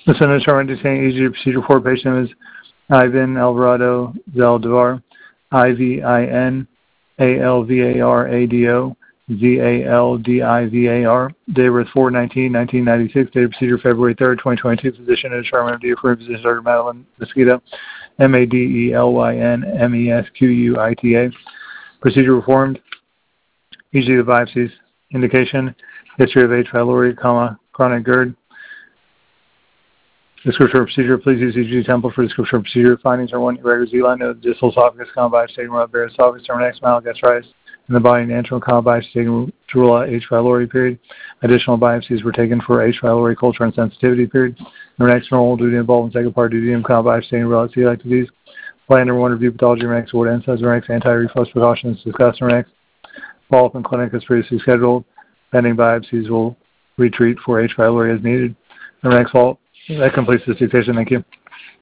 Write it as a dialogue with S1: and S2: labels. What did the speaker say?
S1: The center determined to say EG procedure for patient is Ivan Alvarado Zaldivar, IVINALVARADO ZALDIVAR. Date of birth 4/19/1996. Date of procedure February 3rd, 2022. Physician to determine MD for physician Dr. Madeline Mesquita, MADELYN MESQUITA. Procedure performed. EG of biopsies. Indication: history of H. pylori, chronic GERD. Description of procedure: please use EG temple for description of procedure. Findings are: 1. Irregular Z-line of the distal esophagus, biopsy taken around bare esophagus, terminax, mild gastritis in the body, and antral biopsy taken to rule out H. pylori, period. Additional biopsies were taken for H. pylori culture and sensitivity, period. Next, normal due to involvement, second part duodenum biopsy taken to rule out celiac disease. Plan number 1, review pathology, next, what NSAIDs, next, anti-reflux precautions discussed, next. Follow-up in clinic as previously scheduled. Pending biopsies will retreat for H. pylori as needed. Next, follow-up. That completes this dictation. Thank you.